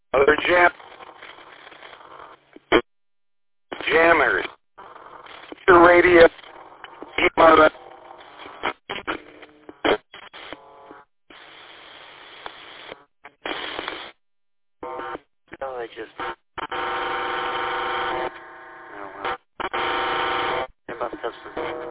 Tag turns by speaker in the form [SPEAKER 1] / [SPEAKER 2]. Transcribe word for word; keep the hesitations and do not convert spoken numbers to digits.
[SPEAKER 1] Other jam jammers. Your radio. Mother. Oh, I just. Oh well. They must have some.